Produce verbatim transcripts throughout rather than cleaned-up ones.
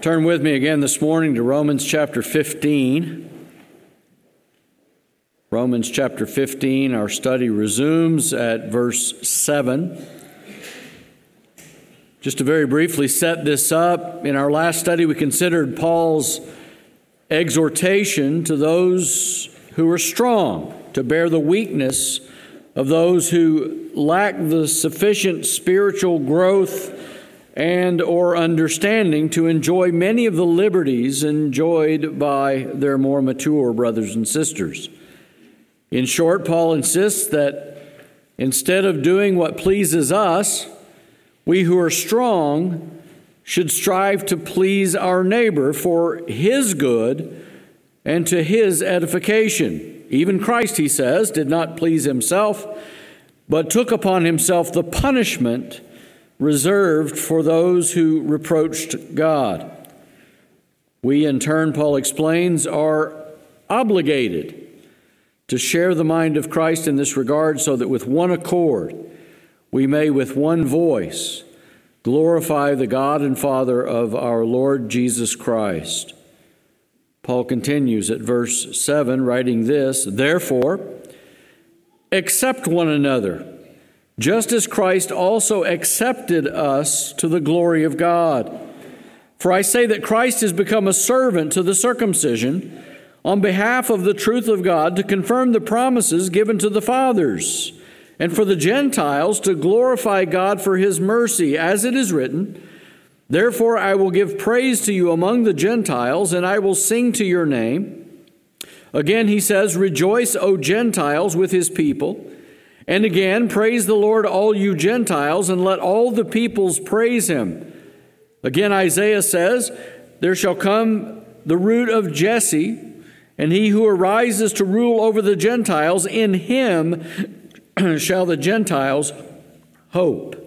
Turn with me again this morning to Romans chapter fifteen. Romans chapter fifteen, our study resumes at verse seven. Just to very briefly set this up, in our last study we considered Paul's exhortation to those who are strong, to bear the weakness of those who lack the sufficient spiritual growth and or understanding to enjoy many of the liberties enjoyed by their more mature brothers and sisters. In short, Paul insists that instead of doing what pleases us, we who are strong should strive to please our neighbor for his good and to his edification. Even Christ, he says, did not please himself, but took upon himself the punishment reserved for those who reproached God. We, in turn, Paul explains, are obligated to share the mind of Christ in this regard so that with one accord we may with one voice glorify the God and Father of our Lord Jesus Christ. Paul continues at verse seven, writing this, "Therefore, accept one another, just as Christ also accepted us to the glory of God. For I say that Christ has become a servant to the circumcision on behalf of the truth of God to confirm the promises given to the fathers, and for the Gentiles to glorify God for his mercy, as it is written, Therefore I will give praise to you among the Gentiles, and I will sing to your name. Again he says, Rejoice, O Gentiles, with his people. And again, praise the Lord, all you Gentiles, and let all the peoples praise him. Again, Isaiah says, There shall come the root of Jesse, and he who arises to rule over the Gentiles, in him shall the Gentiles hope.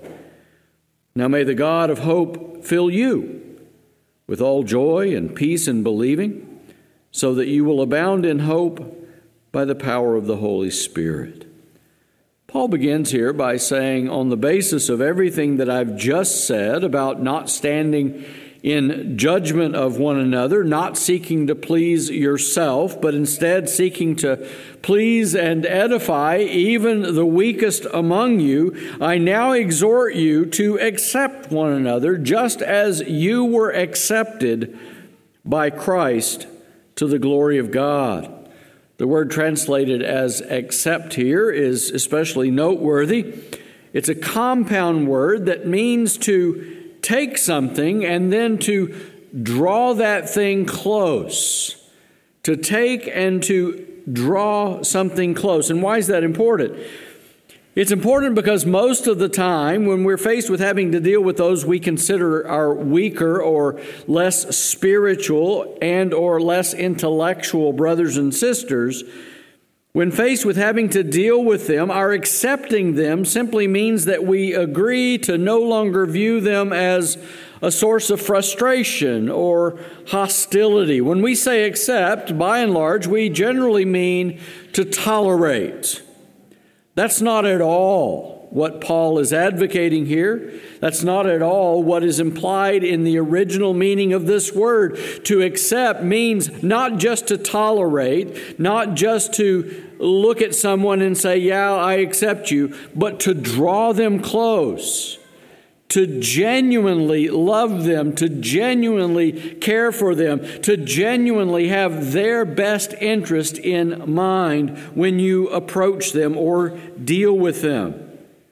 Now may the God of hope fill you with all joy and peace in believing, so that you will abound in hope by the power of the Holy Spirit." Paul begins here by saying, on the basis of everything that I've just said about not standing in judgment of one another, not seeking to please yourself, but instead seeking to please and edify even the weakest among you, I now exhort you to accept one another just as you were accepted by Christ to the glory of God. The word translated as accept here is especially noteworthy. It's a compound word that means to take something and then to draw that thing close. To take and to draw something close. And why is that important? It's important because most of the time when we're faced with having to deal with those we consider our weaker or less spiritual and or less intellectual brothers and sisters, when faced with having to deal with them, our accepting them simply means that we agree to no longer view them as a source of frustration or hostility. When we say accept, by and large, we generally mean to tolerate. That's not at all what Paul is advocating here. That's not at all what is implied in the original meaning of this word. To accept means not just to tolerate, not just to look at someone and say, yeah, I accept you, but to draw them close, to genuinely love them, to genuinely care for them, to genuinely have their best interest in mind when you approach them or deal with them.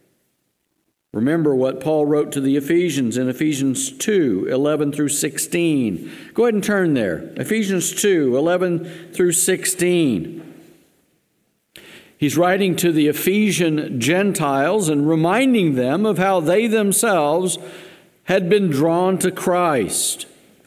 Remember what Paul wrote to the Ephesians in Ephesians two, eleven through sixteen. Go ahead and turn there. Ephesians two, eleven through sixteen. He's writing to the Ephesian Gentiles and reminding them of how they themselves had been drawn to Christ.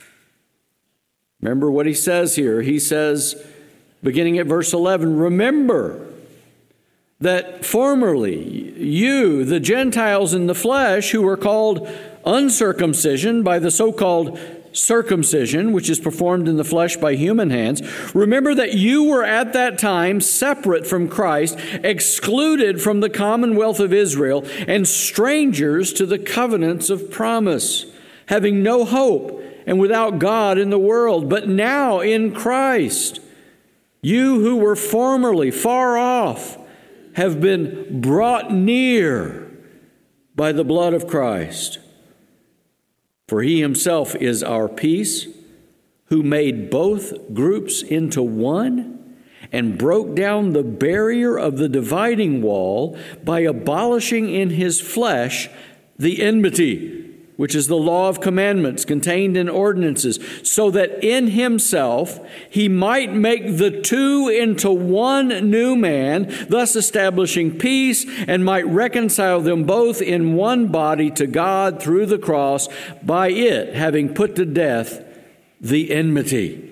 Remember what he says here. He says, beginning at verse eleven, remember that formerly you, the Gentiles in the flesh, who were called uncircumcision by the so-called circumcision, which is performed in the flesh by human hands, remember that you were at that time separate from Christ, excluded from the commonwealth of Israel, and strangers to the covenants of promise, having no hope and without God in the world. But now in Christ, you who were formerly far off have been brought near by the blood of Christ. For he himself is our peace, who made both groups into one and broke down the barrier of the dividing wall by abolishing in his flesh the enmity, which is the law of commandments contained in ordinances, so that in himself he might make the two into one new man, thus establishing peace, and might reconcile them both in one body to God through the cross, by it having put to death the enmity.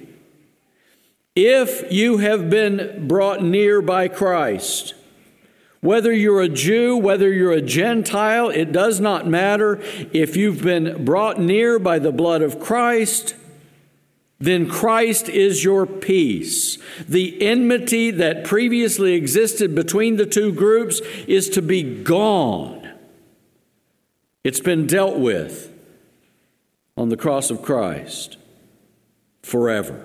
If you have been brought near by Christ, whether you're a Jew, whether you're a Gentile, it does not matter. If you've been brought near by the blood of Christ, then Christ is your peace. The enmity that previously existed between the two groups is to be gone. It's been dealt with on the cross of Christ forever.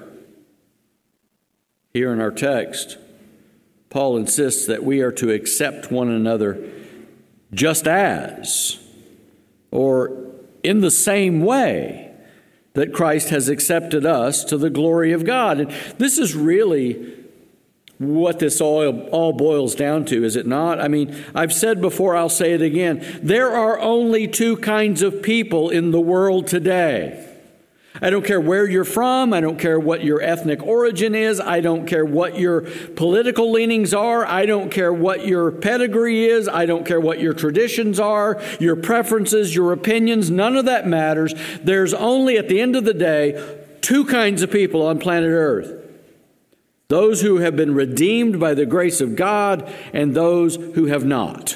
Here in our text, Paul insists that we are to accept one another just as, or in the same way, that Christ has accepted us to the glory of God. And this is really what this all, all boils down to, is it not? I mean, I've said before, I'll say it again. There are only two kinds of people in the world today. I don't care where you're from. I don't care what your ethnic origin is. I don't care what your political leanings are. I don't care what your pedigree is. I don't care what your traditions are, your preferences, your opinions. None of that matters. There's only, at the end of the day, two kinds of people on planet Earth. Those who have been redeemed by the grace of God and those who have not.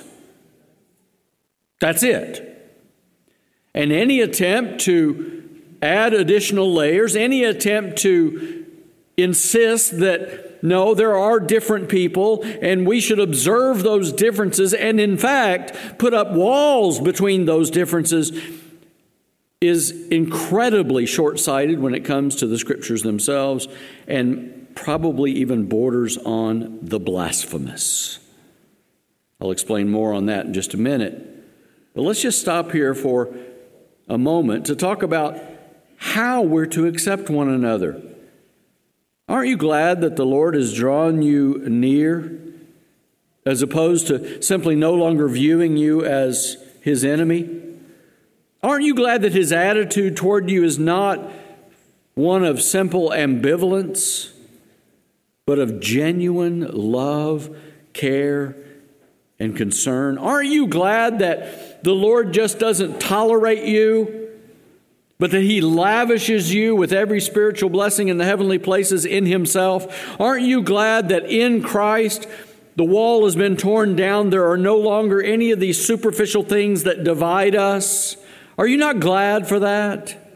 That's it. And any attempt to add additional layers, any attempt to insist that, no, there are different people and we should observe those differences and, in fact, put up walls between those differences, is incredibly short-sighted when it comes to the Scriptures themselves, and probably even borders on the blasphemous. I'll explain more on that in just a minute. But let's just stop here for a moment to talk about how we're to accept one another. Aren't you glad that the Lord has drawn you near, as opposed to simply no longer viewing you as his enemy? Aren't you glad that his attitude toward you is not one of simple ambivalence, but of genuine love, care, and concern? Aren't you glad that the Lord just doesn't tolerate you, but that he lavishes you with every spiritual blessing in the heavenly places in himself? Aren't you glad that in Christ the wall has been torn down? There are no longer any of these superficial things that divide us. Are you not glad for that?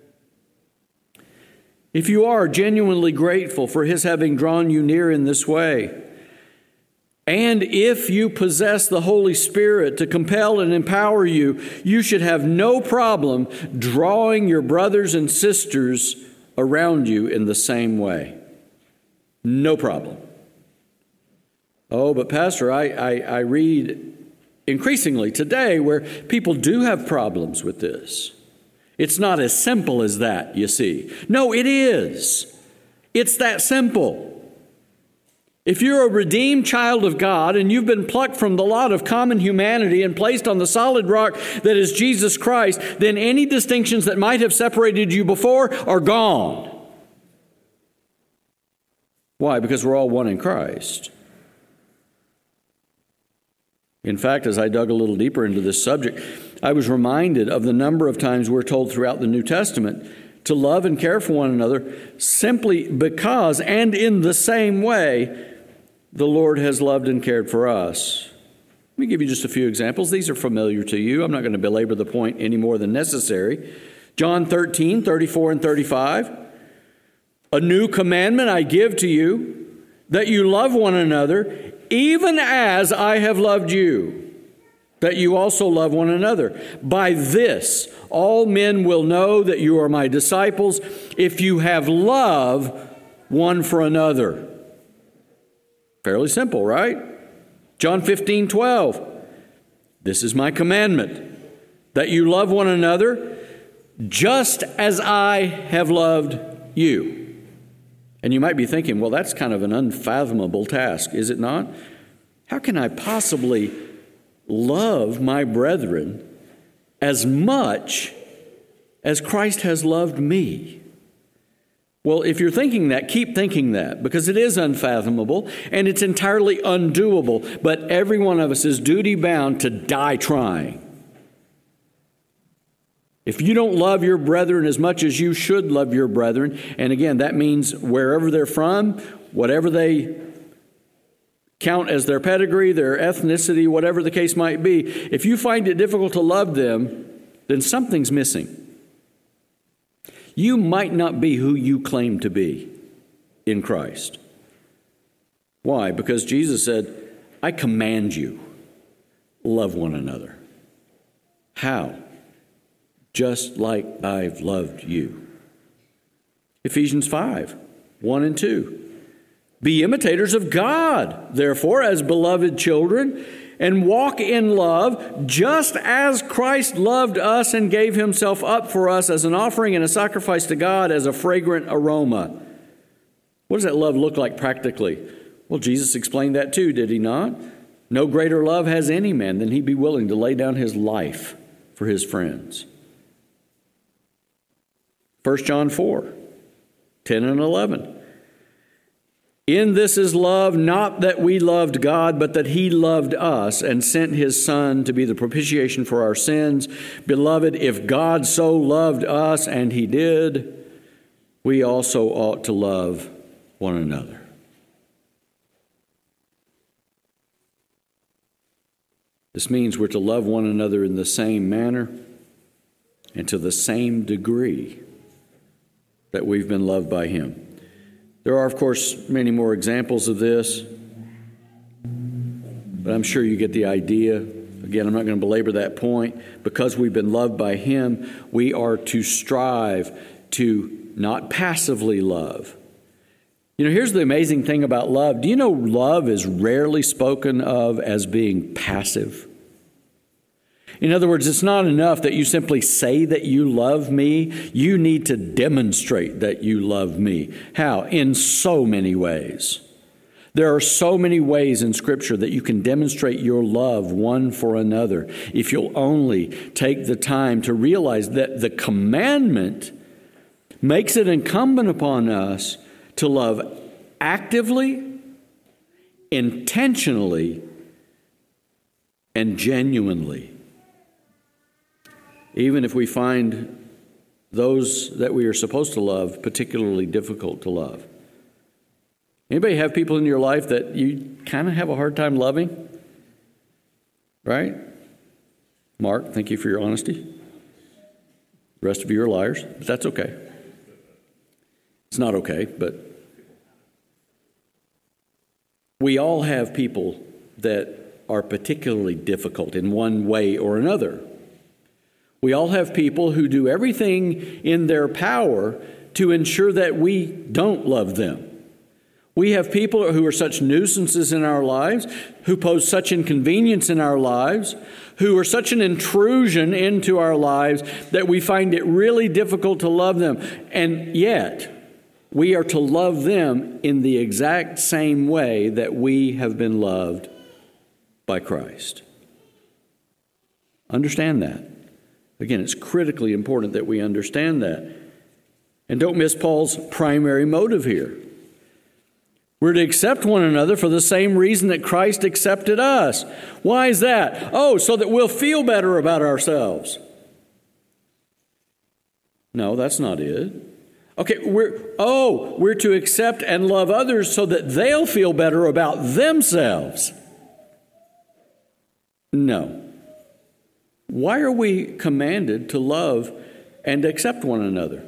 If you are genuinely grateful for his having drawn you near in this way, and if you possess the Holy Spirit to compel and empower you, you should have no problem drawing your brothers and sisters around you in the same way. No problem. Oh, but Pastor, I, I, I read increasingly today where people do have problems with this. It's not as simple as that, you see. No, it is. It's that simple. If you're a redeemed child of God and you've been plucked from the lot of common humanity and placed on the solid rock that is Jesus Christ, then any distinctions that might have separated you before are gone. Why? Because we're all one in Christ. In fact, as I dug a little deeper into this subject, I was reminded of the number of times we're told throughout the New Testament to love and care for one another simply because, and in the same way, the Lord has loved and cared for us. Let me give you just a few examples. These are familiar to you. I'm not going to belabor the point any more than necessary. John thirteen, thirty-four and thirty-five. A new commandment I give to you, that you love one another, even as I have loved you. that you also love one another. By this, all men will know that you are my disciples, if you have love one for another. Fairly simple, right? John fifteen twelve. This is my commandment, that you love one another just as I have loved you. And you might be thinking, well, that's kind of an unfathomable task, is it not? How can I possibly love my brethren as much as Christ has loved me? Well, if you're thinking that, keep thinking that, because it is unfathomable and it's entirely undoable. But every one of us is duty bound to die trying. If you don't love your brethren as much as you should love your brethren, and again, that means wherever they're from, whatever they count as their pedigree, their ethnicity, whatever the case might be, if you find it difficult to love them, then something's missing. You might not be who you claim to be in Christ. Why? Because Jesus said, I command you, love one another. How? Just like I've loved you. Ephesians five, one and two. Be imitators of God, therefore, as beloved children, and walk in love, just as Christ loved us and gave himself up for us as an offering and a sacrifice to God as a fragrant aroma. What does that love look like practically? Well, Jesus explained that too, did he not? No greater love has any man than he be willing to lay down his life for his friends. First John four, ten and eleven. In this is love, not that we loved God, but that he loved us and sent his Son to be the propitiation for our sins. Beloved, if God so loved us, and he did, we also ought to love one another. This means we're to love one another in the same manner and to the same degree that we've been loved by him. There are, of course, many more examples of this, but I'm sure you get the idea. Again, I'm not going to belabor that point. Because we've been loved by him, we are to strive to not passively love. You know, here's the amazing thing about love. Do you know love is rarely spoken of as being passive? In other words, it's not enough that you simply say that you love me. You need to demonstrate that you love me. How? In so many ways. There are so many ways in Scripture that you can demonstrate your love one for another if you'll only take the time to realize that the commandment makes it incumbent upon us to love actively, intentionally, and genuinely. Even if we find those that we are supposed to love particularly difficult to love. Anybody have people in your life that you kind of have a hard time loving? Right? Mark, thank you for your honesty. The rest of you are liars, but that's okay. It's not okay, but we all have people that are particularly difficult in one way or another. We all have people who do everything in their power to ensure that we don't love them. We have people who are such nuisances in our lives, who pose such inconvenience in our lives, who are such an intrusion into our lives that we find it really difficult to love them. And yet, we are to love them in the exact same way that we have been loved by Christ. Understand that. Again, it's critically important that we understand that. And don't miss Paul's primary motive here. We're to accept one another for the same reason that Christ accepted us. Why is that? Oh, so that we'll feel better about ourselves. No, that's not it. Okay, we're, oh, we're to accept and love others so that they'll feel better about themselves. No. Why are we commanded to love and accept one another?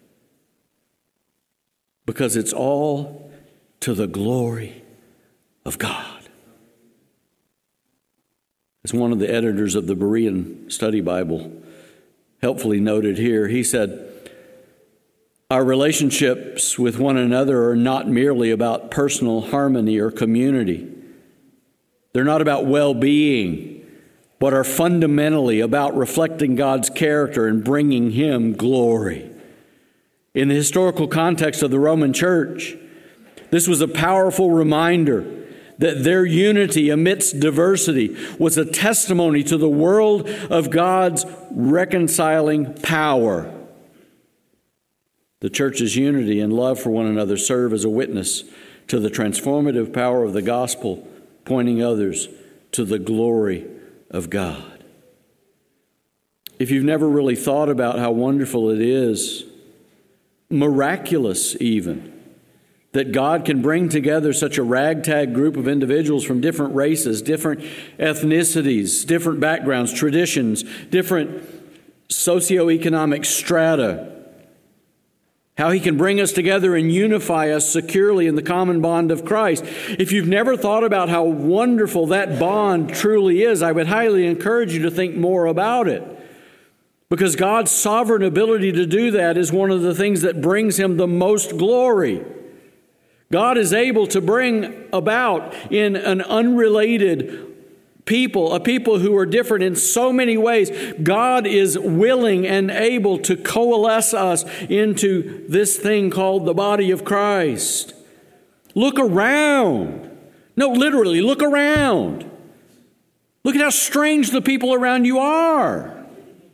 Because it's all to the glory of God. As one of the editors of the Berean Study Bible helpfully noted here, he said, "Our relationships with one another are not merely about personal harmony or community. They're not about well-being, but are fundamentally about reflecting God's character and bringing Him glory." In the historical context of the Roman Church, this was a powerful reminder that their unity amidst diversity was a testimony to the world of God's reconciling power. The church's unity and love for one another serve as a witness to the transformative power of the gospel, pointing others to the glory of God. If you've never really thought about how wonderful it is, miraculous even, that God can bring together such a ragtag group of individuals from different races, different ethnicities, different backgrounds, traditions, different socioeconomic strata. How He can bring us together and unify us securely in the common bond of Christ. If you've never thought about how wonderful that bond truly is, I would highly encourage you to think more about it. Because God's sovereign ability to do that is one of the things that brings Him the most glory. God is able to bring about in an unrelated people, a people who are different in so many ways. God is willing and able to coalesce us into this thing called the body of Christ. Look around. No, literally, look around. Look at how strange the people around you are.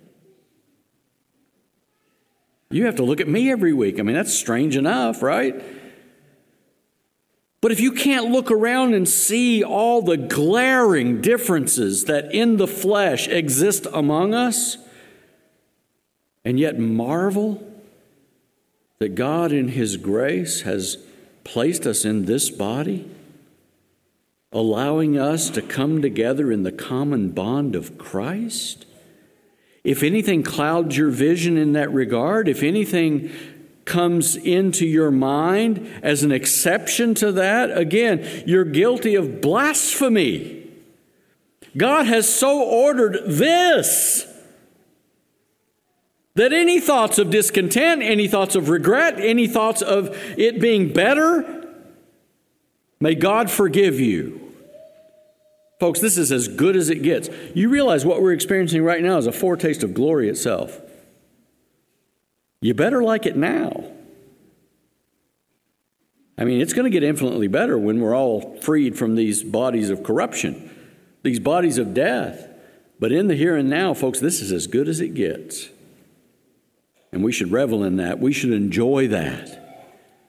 You have to look at me every week. I mean, that's strange enough, right? But if you can't look around and see all the glaring differences that in the flesh exist among us, and yet marvel that God in His grace has placed us in this body, allowing us to come together in the common bond of Christ, if anything clouds your vision in that regard, if anything comes into your mind as an exception to that, again, you're guilty of blasphemy. God has so ordered this that any thoughts of discontent, any thoughts of regret, any thoughts of it being better, may God forgive you. Folks, this is as good as it gets. You realize what we're experiencing right now is a foretaste of glory itself. You better like it now. I mean, it's going to get infinitely better when we're all freed from these bodies of corruption, these bodies of death. But in the here and now, folks, this is as good as it gets. And we should revel in that. We should enjoy that.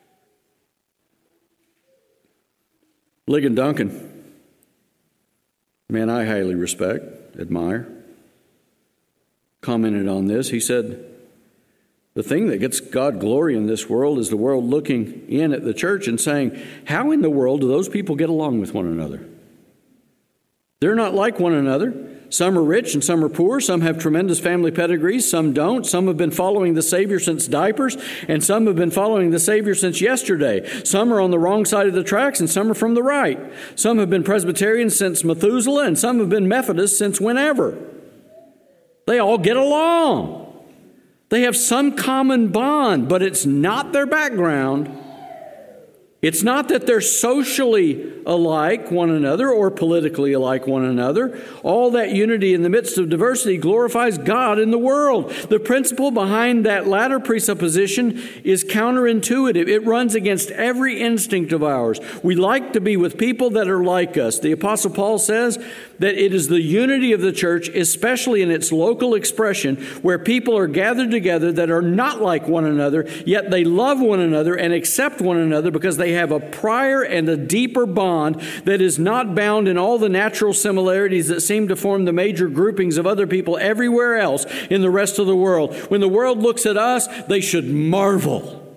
Ligon Duncan, man I highly respect, admire, commented on this. He said, the thing that gets God glory in this world is the world looking in at the church and saying, how in the world do those people get along with one another? They're not like one another. Some are rich and some are poor. Some have tremendous family pedigrees. Some don't. Some have been following the Savior since diapers, and some have been following the Savior since yesterday. Some are on the wrong side of the tracks, and some are from the right. Some have been Presbyterian since Methuselah, and some have been Methodist since whenever. They all get along. They have some common bond, but it's not their background. It's not that they're socially alike one another or politically alike one another. All that unity in the midst of diversity glorifies God in the world. The principle behind that latter presupposition is counterintuitive. It runs against every instinct of ours. We like to be with people that are like us. The Apostle Paul says that it is the unity of the church, especially in its local expression, where people are gathered together that are not like one another, yet they love one another and accept one another because they have a prior and a deeper bond that is not bound in all the natural similarities that seem to form the major groupings of other people everywhere else in the rest of the world. When the world looks at us, they should marvel.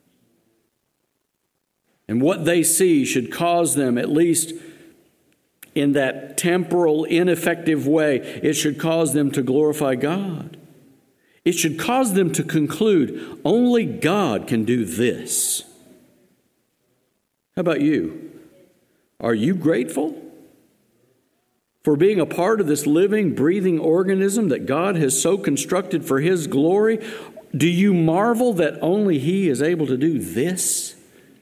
And what they see should cause them, at least in that temporal, ineffective way, it should cause them to glorify God. It should cause them to conclude, only God can do this. How about you? Are you grateful? for being a part of this living, breathing organism that God has so constructed for His glory? Do you marvel that only He is able to do this?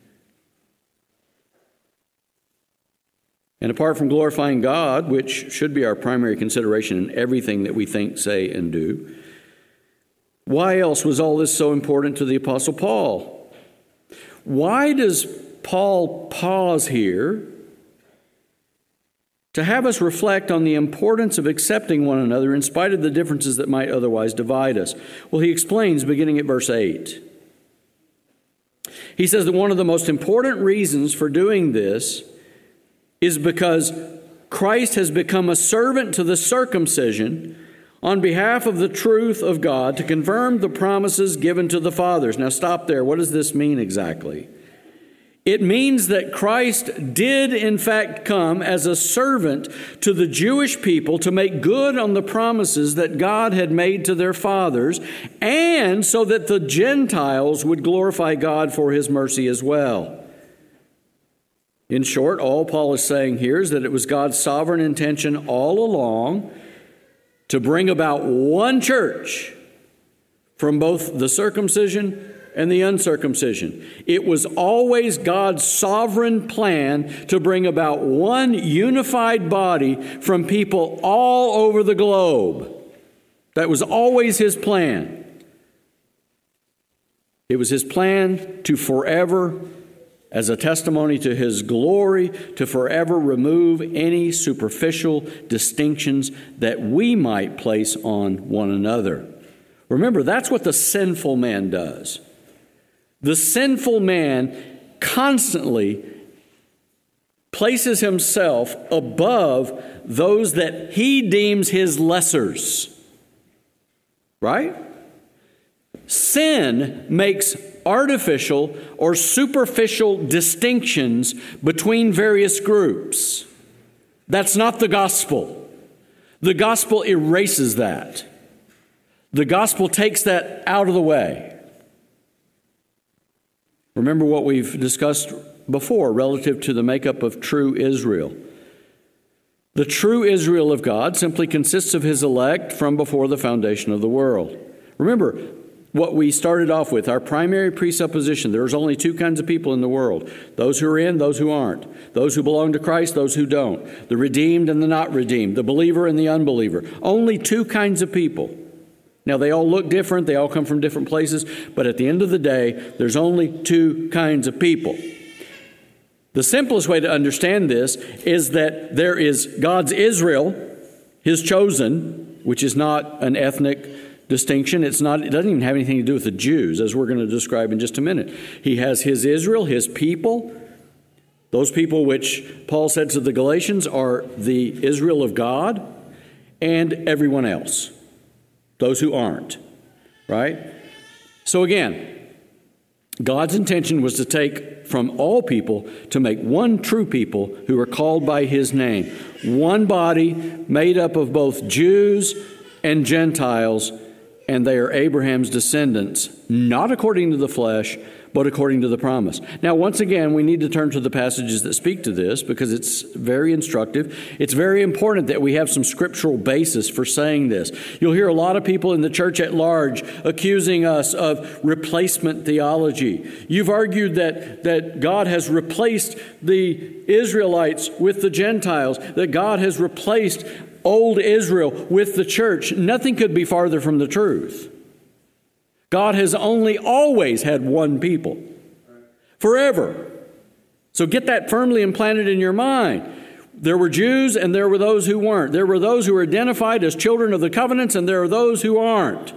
And apart from glorifying God, which should be our primary consideration in everything that we think, say, and do, why else was all this so important to the Apostle Paul? Why does Paul pause here to have us reflect on the importance of accepting one another in spite of the differences that might otherwise divide us? Well, he explains beginning at verse eight. He says that one of the most important reasons for doing this is because Christ has become a servant to the circumcision on behalf of the truth of God to confirm the promises given to the fathers. Now stop there. What does this mean exactly? It means that Christ did in fact come as a servant to the Jewish people to make good on the promises that God had made to their fathers, and so that the Gentiles would glorify God for His mercy as well. In short, all Paul is saying here is that it was God's sovereign intention all along to bring about one church from both the circumcision and the uncircumcision. It was always God's sovereign plan to bring about one unified body from people all over the globe. That was always His plan. It was His plan to forever, as a testimony to His glory, to forever remove any superficial distinctions that we might place on one another. Remember, that's what the sinful man does. The sinful man constantly places himself above those that he deems his lessers. Right? Sin makes artificial or superficial distinctions between various groups. That's not the gospel. The gospel erases that. The gospel takes that out of the way. Remember what we've discussed before relative to the makeup of true Israel. The true Israel of God simply consists of His elect from before the foundation of the world. Remember what we started off with, our primary presupposition. There's only two kinds of people in the world. Those who are in, those who aren't. Those who belong to Christ, those who don't. The redeemed and the not redeemed. The believer and the unbeliever. Only two kinds of people. Now, they all look different. They all come from different places. But at the end of the day, there's only two kinds of people. The simplest way to understand this is that there is God's Israel, His chosen, which is not an ethnic distinction. It's not, it doesn't even have anything to do with the Jews, as we're going to describe in just a minute. He has His Israel, His people. Those people which Paul said to the Galatians are the Israel of God, and everyone else. Those who aren't, right? So again, God's intention was to take from all people to make one true people who are called by His name. One body made up of both Jews and Gentiles, and they are Abraham's descendants, not according to the flesh, but according to the promise. Now, once again, we need to turn to the passages that speak to this because it's very instructive. It's very important that we have some scriptural basis for saying this. You'll hear a lot of people in the church at large accusing us of replacement theology. You've argued that, that God has replaced the Israelites with the Gentiles, that God has replaced old Israel with the church. Nothing could be farther from the truth. God has only always had one people. Forever. So get that firmly implanted in your mind. There were Jews and there were those who weren't. There were those who were identified as children of the covenants and there are those who aren't.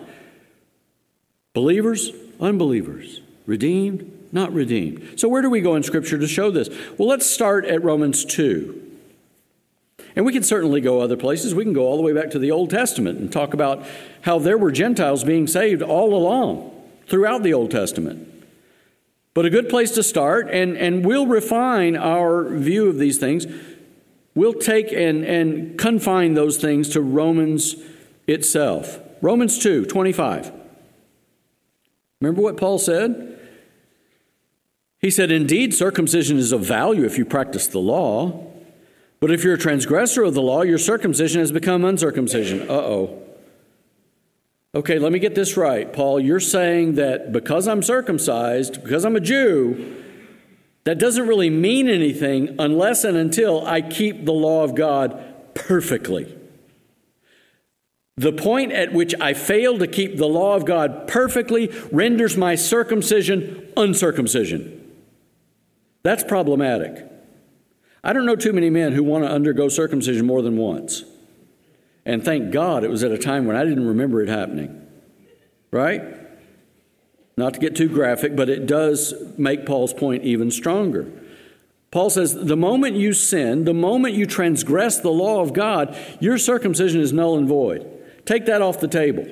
Believers, unbelievers. Redeemed, not redeemed. So where do we go in Scripture to show this? Well, let's start at Romans two. And we can certainly go other places. We can go all the way back to the Old Testament and talk about how there were Gentiles being saved all along throughout the Old Testament. But a good place to start, and, and we'll refine our view of these things. We'll take and, and confine those things to Romans itself. Romans two, twenty-five. Remember what Paul said? He said, "Indeed, circumcision is of value if you practice the law. But if you're a transgressor of the law, your circumcision has become uncircumcision. Uh-oh. Okay, let me get this right. Paul, you're saying that because I'm circumcised, because I'm a Jew, that doesn't really mean anything unless and until I keep the law of God perfectly. The point at which I fail to keep the law of God perfectly renders my circumcision uncircumcision. That's problematic. I don't know too many men who want to undergo circumcision more than once. And thank God it was at a time when I didn't remember it happening. Right? Not to get too graphic, but it does make Paul's point even stronger. Paul says, the moment you sin, the moment you transgress the law of God, your circumcision is null and void. Take that off the table.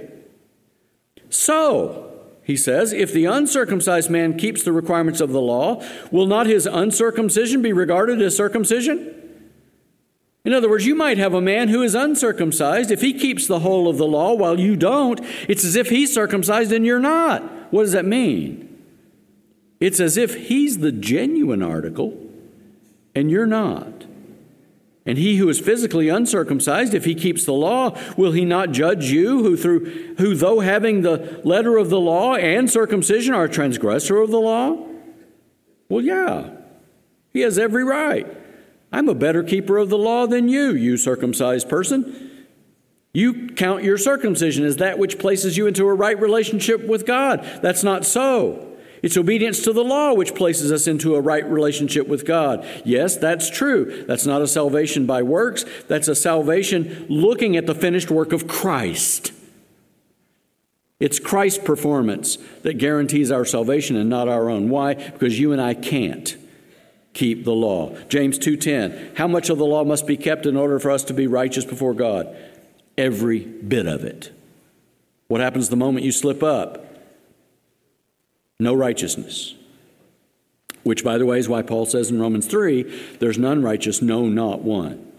So, he says, if the uncircumcised man keeps the requirements of the law, will not his uncircumcision be regarded as circumcision? In other words, you might have a man who is uncircumcised. If he keeps the whole of the law while you don't, it's as if he's circumcised and you're not. What does that mean? It's as if he's the genuine article and you're not. And he who is physically uncircumcised, if he keeps the law, will he not judge you, who through who though having the letter of the law and circumcision are a transgressor of the law? Well, yeah, he has every right. I'm a better keeper of the law than you, you circumcised person. You count your circumcision as that which places you into a right relationship with God. That's not so. It's obedience to the law which places us into a right relationship with God. Yes, that's true. That's not a salvation by works. That's a salvation looking at the finished work of Christ. It's Christ's performance that guarantees our salvation and not our own. Why? Because you and I can't keep the law. James two ten, how much of the law must be kept in order for us to be righteous before God? Every bit of it. What happens the moment you slip up? No righteousness. Which, by the way, is why Paul says in Romans three, there's none righteous, no, not one.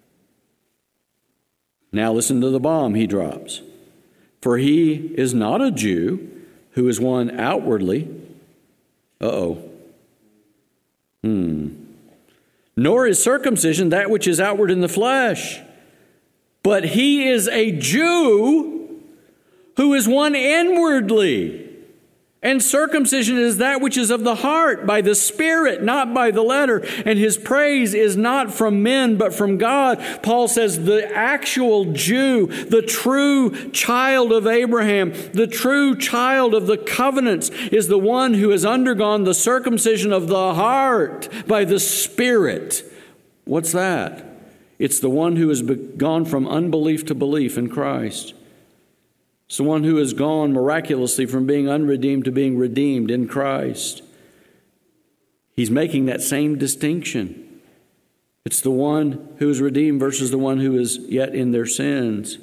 Now listen to the bomb he drops. For he is not a Jew who is one outwardly. Uh-oh. Hmm. Nor is circumcision that which is outward in the flesh. But he is a Jew who is one inwardly. And circumcision is that which is of the heart, by the Spirit, not by the letter. And his praise is not from men, but from God. Paul says the actual Jew, the true child of Abraham, the true child of the covenants, is the one who has undergone the circumcision of the heart by the Spirit. What's that? It's the one who has gone from unbelief to belief in Christ. It's the one who has gone miraculously from being unredeemed to being redeemed in Christ. He's making that same distinction. It's the one who is redeemed versus the one who is yet in their sins.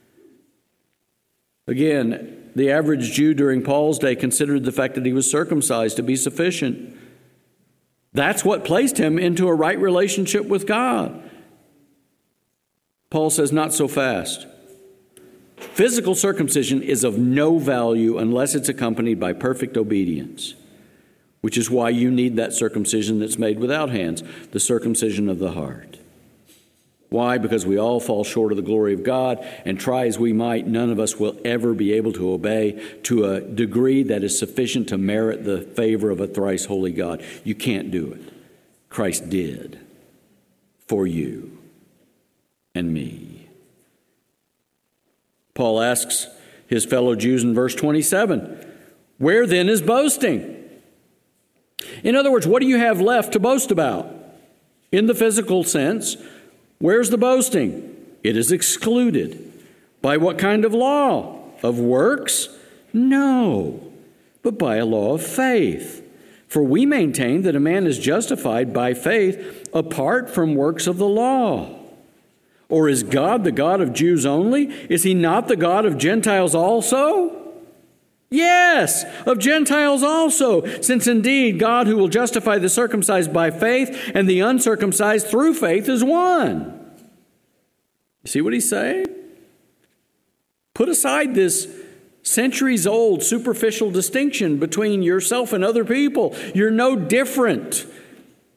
Again, the average Jew during Paul's day considered the fact that he was circumcised to be sufficient. That's what placed him into a right relationship with God. Paul says, not so fast. Physical circumcision is of no value unless it's accompanied by perfect obedience, which is why you need that circumcision that's made without hands, the circumcision of the heart. Why? Because we all fall short of the glory of God, and try as we might, none of us will ever be able to obey to a degree that is sufficient to merit the favor of a thrice holy God. You can't do it. Christ did for you and me. Paul asks his fellow Jews in verse twenty-seven, where then is boasting? In other words, what do you have left to boast about? In the physical sense, where's the boasting? It is excluded. By what kind of law? Of works? No, but by a law of faith. For we maintain that a man is justified by faith apart from works of the law. Or is God the God of Jews only? Is he not the God of Gentiles also? Yes, of Gentiles also, since indeed God who will justify the circumcised by faith and the uncircumcised through faith is one. You see what he's saying? Put aside this centuries-old superficial distinction between yourself and other people. You're no different.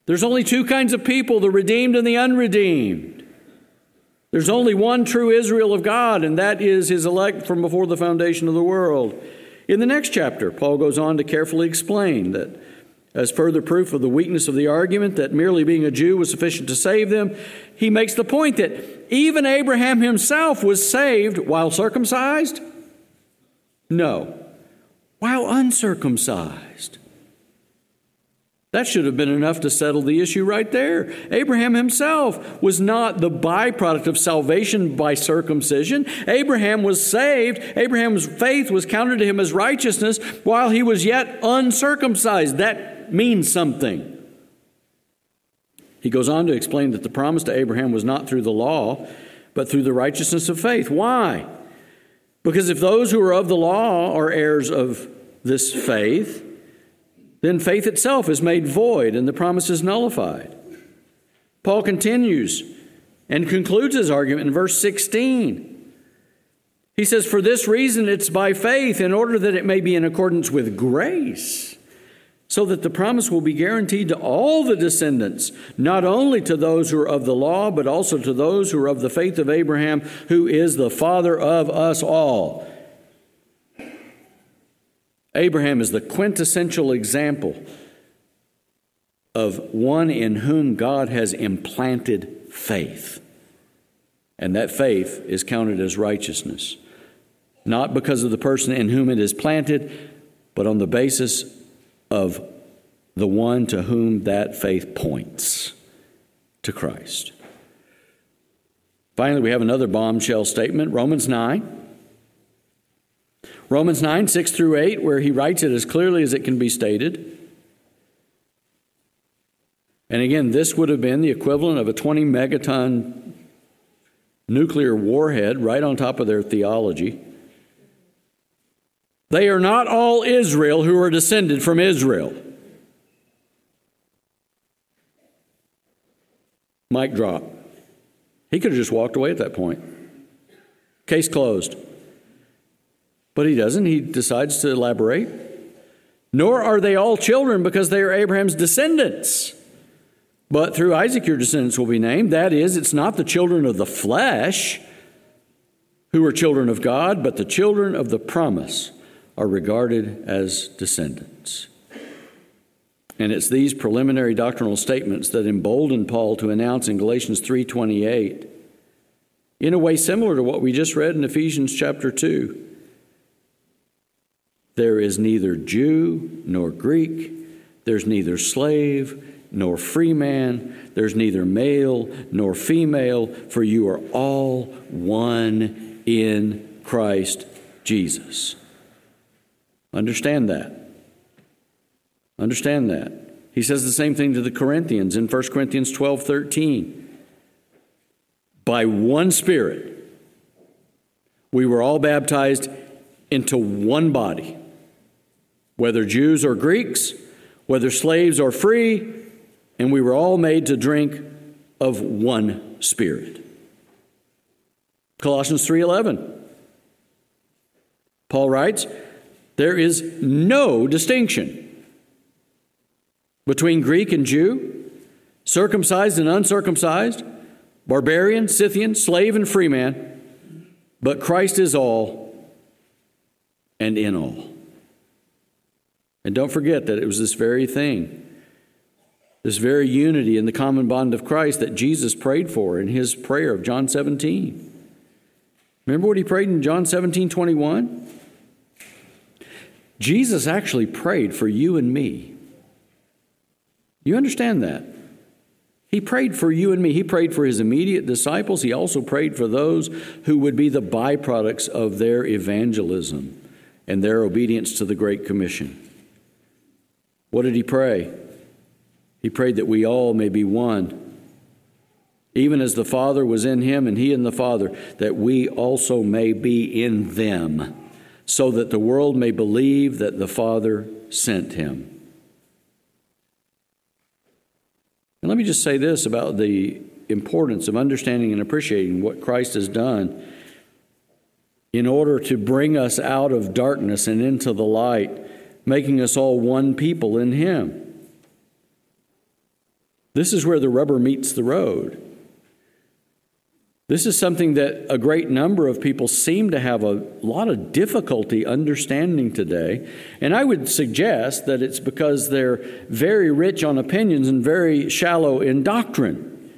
There's only two kinds of people, the redeemed and the unredeemed. There's only one true Israel of God, and that is his elect from before the foundation of the world. In the next chapter, Paul goes on to carefully explain that as further proof of the weakness of the argument that merely being a Jew was sufficient to save them, he makes the point that even Abraham himself was saved while circumcised? No, while uncircumcised. That should have been enough to settle the issue right there. Abraham himself was not the byproduct of salvation by circumcision. Abraham was saved. Abraham's faith was counted to him as righteousness while he was yet uncircumcised. That means something. He goes on to explain that the promise to Abraham was not through the law, but through the righteousness of faith. Why? Because if those who are of the law are heirs of this faith, then faith itself is made void and the promise is nullified. Paul continues and concludes his argument in verse sixteen. He says, "For this reason it's by faith, in order that it may be in accordance with grace, so that the promise will be guaranteed to all the descendants, not only to those who are of the law, but also to those who are of the faith of Abraham, who is the father of us all." Abraham is the quintessential example of one in whom God has implanted faith. And that faith is counted as righteousness, not because of the person in whom it is planted, but on the basis of the one to whom that faith points, to Christ. Finally, we have another bombshell statement, Romans nine. Romans nine, six through eight, where he writes it as clearly as it can be stated. And again, this would have been the equivalent of a twenty megaton nuclear warhead right on top of their theology. They are not all Israel who are descended from Israel. Mic drop. He could have just walked away at that point. Case closed. But he doesn't. He decides to elaborate. Nor are they all children because they are Abraham's descendants. But through Isaac your descendants will be named. That is, it's not the children of the flesh who are children of God, but the children of the promise are regarded as descendants. And it's these preliminary doctrinal statements that embolden Paul to announce in Galatians three twenty-eight, in a way similar to what we just read in Ephesians chapter two. There is neither Jew nor Greek. There's neither slave nor free man. There's neither male nor female, for you are all one in Christ Jesus. Understand that. Understand that. He says the same thing to the Corinthians in First Corinthians twelve thirteen. By one Spirit, we were all baptized into one body, whether Jews or Greeks, whether slaves or free, and we were all made to drink of one Spirit. Colossians three eleven. Paul writes, there is no distinction between Greek and Jew, circumcised and uncircumcised, barbarian, Scythian, slave and free man, but Christ is all and in all. And don't forget that it was this very thing, this very unity in the common bond of Christ that Jesus prayed for in his prayer of John seventeen. Remember what he prayed in John seventeen twenty-one? Jesus actually prayed for you and me. You understand that? He prayed for you and me. He prayed for his immediate disciples. He also prayed for those who would be the byproducts of their evangelism and their obedience to the Great Commission. What did he pray? He prayed that we all may be one, even as the Father was in him and he in the Father, that we also may be in them, so that the world may believe that the Father sent him. And let me just say this about the importance of understanding and appreciating what Christ has done in order to bring us out of darkness and into the light, making us all one people in him. This is where the rubber meets the road. This is something that a great number of people seem to have a lot of difficulty understanding today. And I would suggest that it's because they're very rich on opinions and very shallow in doctrine.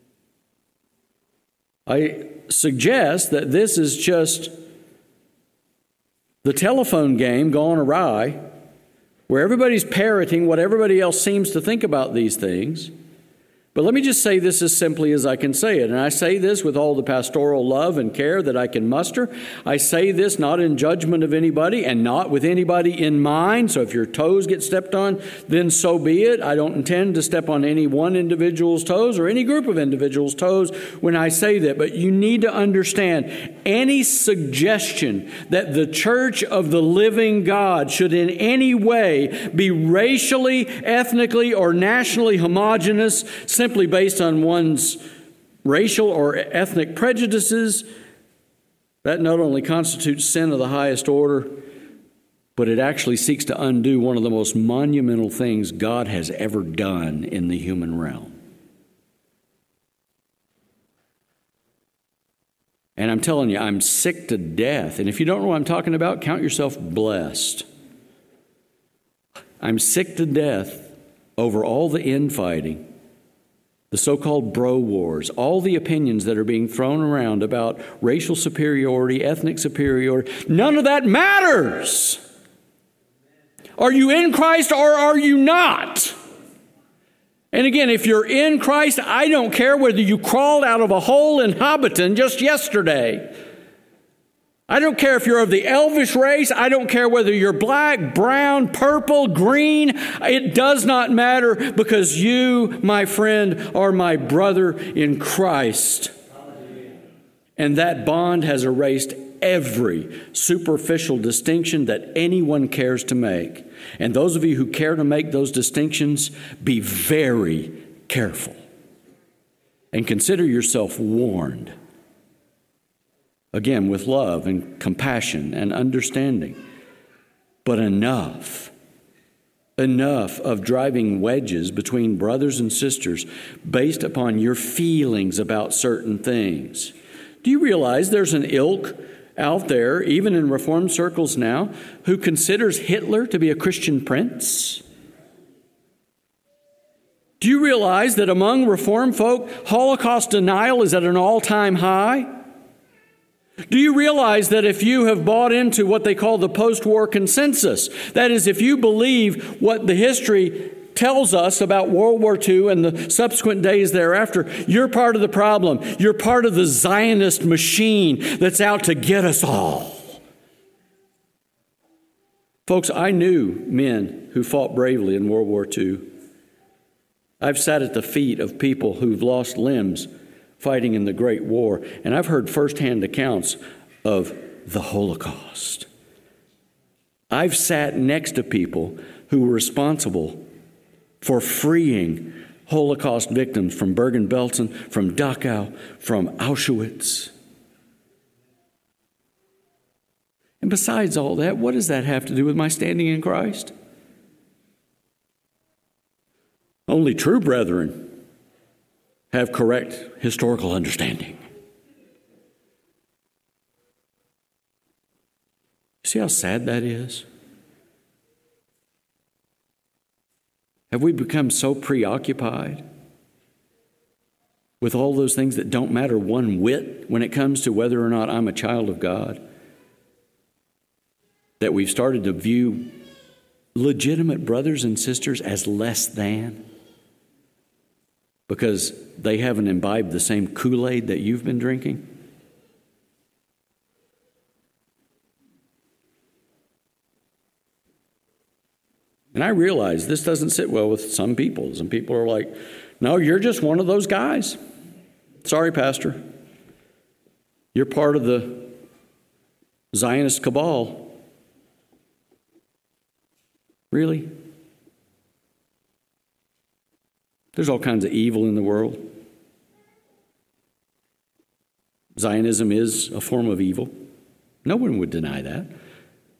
I suggest that this is just the telephone game gone awry, where everybody's parroting what everybody else seems to think about these things. But let me just say this as simply as I can say it. And I say this with all the pastoral love and care that I can muster. I say this not in judgment of anybody and not with anybody in mind. So if your toes get stepped on, then so be it. I don't intend to step on any one individual's toes or any group of individuals' toes when I say that. But you need to understand, any suggestion that the church of the living God should in any way be racially, ethnically, or nationally homogeneous, simply based on one's racial or ethnic prejudices, that not only constitutes sin of the highest order, but it actually seeks to undo one of the most monumental things God has ever done in the human realm. And I'm telling you, I'm sick to death. And if you don't know what I'm talking about, count yourself blessed. I'm sick to death over all the infighting, the so-called bro wars, all the opinions that are being thrown around about racial superiority, ethnic superiority. None of that matters. Are you in Christ or are you not? And again, if you're in Christ, I don't care whether you crawled out of a hole in Hobbiton just yesterday. I don't care if you're of the Elvish race. I don't care whether you're black, brown, purple, green. It does not matter, because you, my friend, are my brother in Christ. And that bond has erased every superficial distinction that anyone cares to make. And those of you who care to make those distinctions, be very careful and consider yourself warned. Again, with love and compassion and understanding. But enough, enough of driving wedges between brothers and sisters based upon your feelings about certain things. Do you realize there's an ilk out there, even in Reformed circles now, who considers Hitler to be a Christian prince? Do you realize that among Reformed folk, Holocaust denial is at an all-time high? Do you realize that if you have bought into what they call the post-war consensus, that is, if you believe what the history tells us about World War Two and the subsequent days thereafter, you're part of the problem. You're part of the Zionist machine that's out to get us all. Folks, I knew men who fought bravely in World War Two. I've sat at the feet of people who've lost limbs fighting in the Great War, and I've heard firsthand accounts of the Holocaust. I've sat next to people who were responsible for freeing Holocaust victims from Bergen-Belsen, from Dachau, from Auschwitz. And besides all that, what does that have to do with my standing in Christ? Only true brethren have correct historical understanding. See how sad that is? Have we become so preoccupied with all those things that don't matter one whit when it comes to whether or not I'm a child of God, that we've started to view legitimate brothers and sisters as less than because they haven't imbibed the same Kool-Aid that you've been drinking? And I realize this doesn't sit well with some people. Some people are like, no, you're just one of those guys. Sorry, Pastor. You're part of the Zionist cabal. Really? There's all kinds of evil in the world. Zionism is a form of evil. No one would deny that.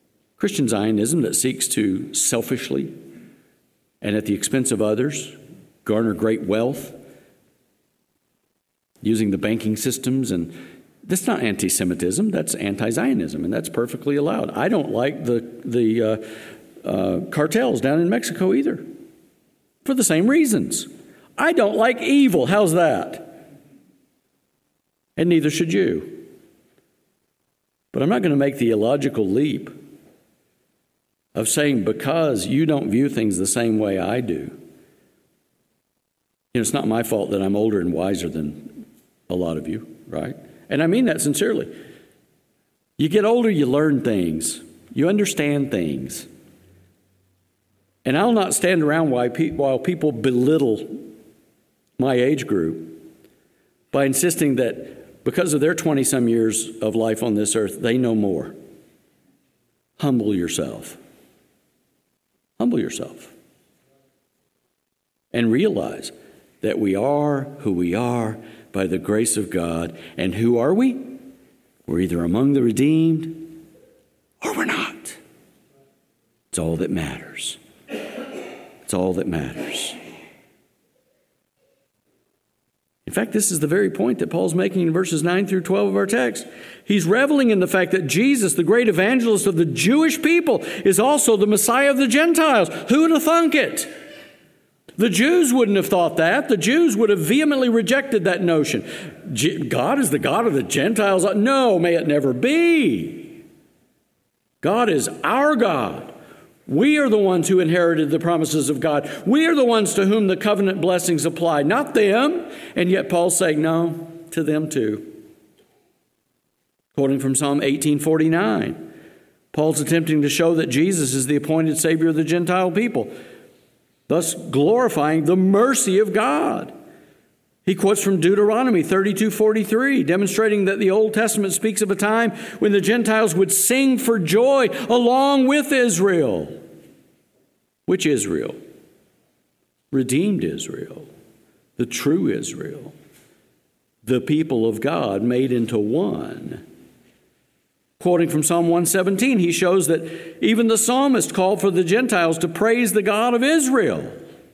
Christian Zionism that seeks to selfishly and at the expense of others garner great wealth using the banking systems. And that's not anti-Semitism, that's anti-Zionism, and that's perfectly allowed. I don't like the, the uh, uh, cartels down in Mexico either, for the same reasons. I don't like evil. How's that? And neither should you. But I'm not going to make the illogical leap of saying because you don't view things the same way I do, you know, it's not my fault that I'm older and wiser than a lot of you, right? And I mean that sincerely. You get older, you learn things. You understand things. And I'll not stand around while, pe- while people belittle my age group by insisting that because of their twenty-some years of life on this earth, they know more. Humble yourself. Humble yourself. And realize that we are who we are by the grace of God. And who are we? We're either among the redeemed or we're not. It's all that matters. It's all that matters. In fact, this is the very point that Paul's making in verses nine through twelve of our text. He's reveling in the fact that Jesus, the great evangelist of the Jewish people, is also the Messiah of the Gentiles. Who would have thunk it? The Jews wouldn't have thought that. The Jews would have vehemently rejected that notion. God is the God of the Gentiles? No, may it never be. God is our God. We are the ones who inherited the promises of God. We are the ones to whom the covenant blessings apply, not them. And yet Paul's saying, no, to them too. Quoting from Psalm eighteen forty-nine, Paul's attempting to show that Jesus is the appointed Savior of the Gentile people, thus glorifying the mercy of God. He quotes from Deuteronomy thirty-two forty-three, demonstrating that the Old Testament speaks of a time when the Gentiles would sing for joy along with Israel. Which Israel? Redeemed Israel, the true Israel, the people of God made into one. Quoting from Psalm one seventeen, he shows that even the psalmist called for the Gentiles to praise the God of Israel.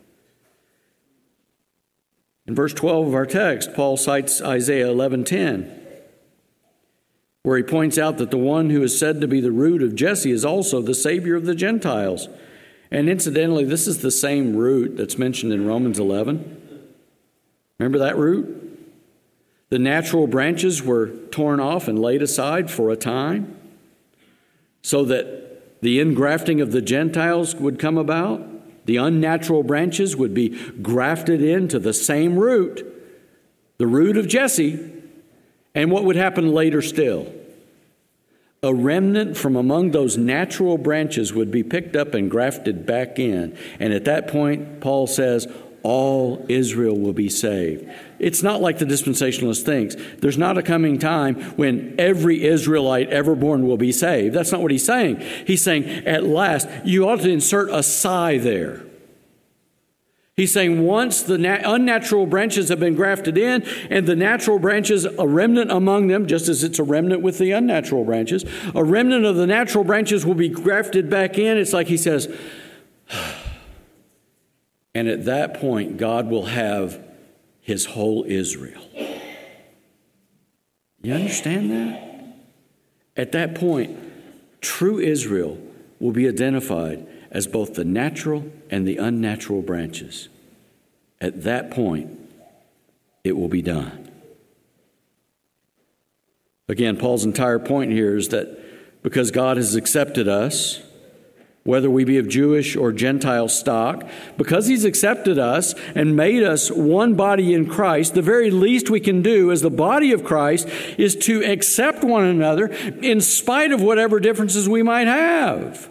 In verse twelve of our text, Paul cites Isaiah eleven ten, where he points out that the one who is said to be the root of Jesse is also the Savior of the Gentiles. And incidentally, this is the same root that's mentioned in Romans eleven. Remember that root? The natural branches were torn off and laid aside for a time so that the ingrafting of the Gentiles would come about. The unnatural branches would be grafted into the same root, the root of Jesse. And what would happen later still? A remnant from among those natural branches would be picked up and grafted back in. And at that point, Paul says, all Israel will be saved. It's not like the dispensationalist thinks. There's not a coming time when every Israelite ever born will be saved. That's not what he's saying. He's saying, at last, you ought to insert a sigh there. He's saying once the nat- unnatural branches have been grafted in and the natural branches, a remnant among them, just as it's a remnant with the unnatural branches, a remnant of the natural branches will be grafted back in. It's like he says, and at that point, God will have his whole Israel. You understand that? At that point, true Israel will be identified as both the natural and the unnatural branches. At that point, it will be done. Again, Paul's entire point here is that because God has accepted us, whether we be of Jewish or Gentile stock, because he's accepted us and made us one body in Christ, the very least we can do as the body of Christ is to accept one another in spite of whatever differences we might have.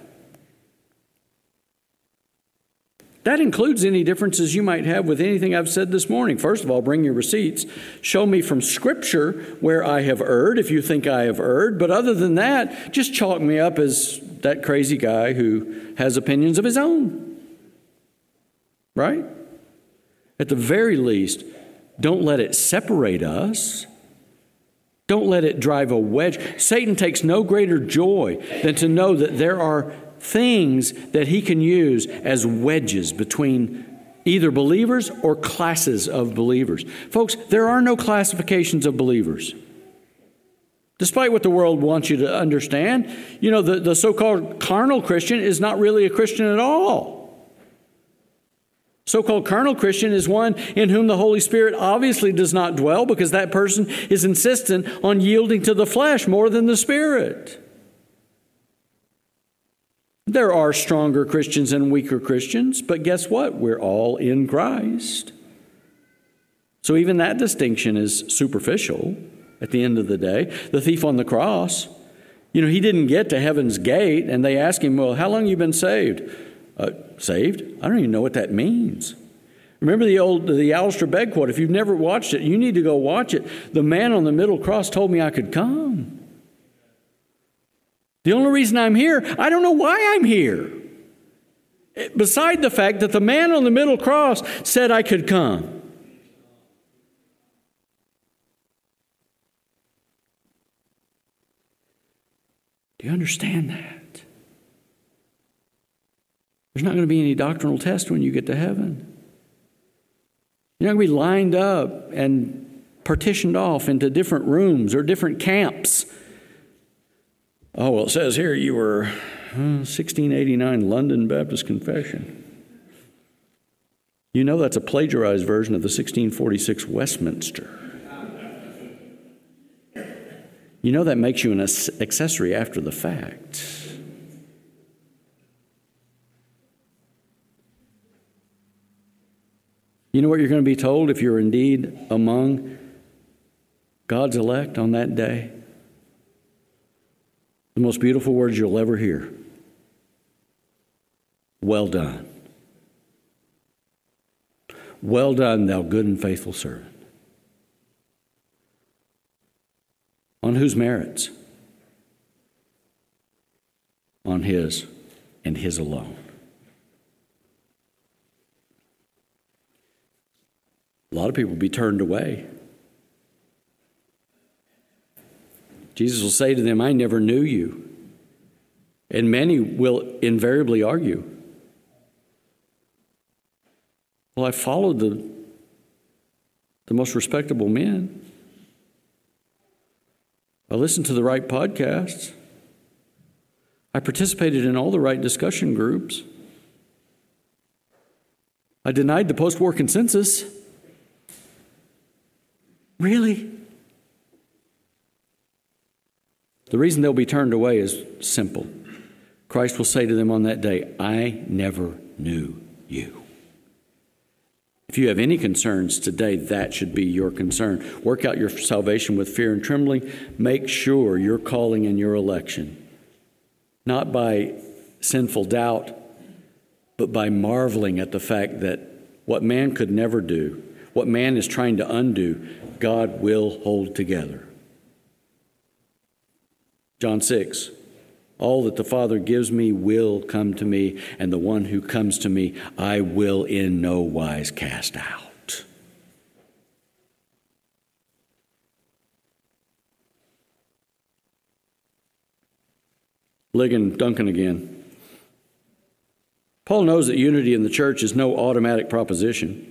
That includes any differences you might have with anything I've said this morning. First of all, bring your receipts. Show me from Scripture where I have erred, if you think I have erred. But other than that, just chalk me up as that crazy guy who has opinions of his own. Right? At the very least, don't let it separate us. Don't let it drive a wedge. Satan takes no greater joy than to know that there are things that he can use as wedges between either believers or classes of believers. Folks, there are no classifications of believers. Despite what the world wants you to understand, you know, the, the so-called carnal Christian is not really a Christian at all. So-called carnal Christian is one in whom the Holy Spirit obviously does not dwell, because that person is insistent on yielding to the flesh more than the Spirit. There are stronger Christians and weaker Christians, but guess what? We're all in Christ. So even that distinction is superficial at the end of the day. The thief on the cross, you know, he didn't get to heaven's gate, and they asked him, well, how long have you been saved? Uh, saved? I don't even know what that means. Remember the old, the Alistair Begg quote, if you've never watched it, you need to go watch it. The man on the middle cross told me I could come. The only reason I'm here, I don't know why I'm here. Beside the fact that the man on the middle cross said I could come. Do you understand that? There's not going to be any doctrinal test when you get to heaven. You're not going to be lined up and partitioned off into different rooms or different camps. Oh, well, it says here you were uh, sixteen eighty-nine London Baptist Confession. You know that's a plagiarized version of the sixteen forty-six Westminster. You know that makes you an accessory after the fact. You know what you're going to be told if you're indeed among God's elect on that day? The most beautiful words you'll ever hear. Well done. Well done, thou good and faithful servant. On whose merits? On His and His alone. A lot of people will be turned away. Jesus will say to them, I never knew you. And many will invariably argue, well, I followed the, the most respectable men. I listened to the right podcasts. I participated in all the right discussion groups. I denied the post-war consensus. Really? The reason they'll be turned away is simple. Christ will say to them on that day, I never knew you. If you have any concerns today, that should be your concern. Work out your salvation with fear and trembling. Make sure your calling and your election, not by sinful doubt, but by marveling at the fact that what man could never do, what man is trying to undo, God will hold together. John six, all that the Father gives me will come to me, and the one who comes to me I will in no wise cast out. Ligon Duncan again. Paul knows that unity in the church is no automatic proposition.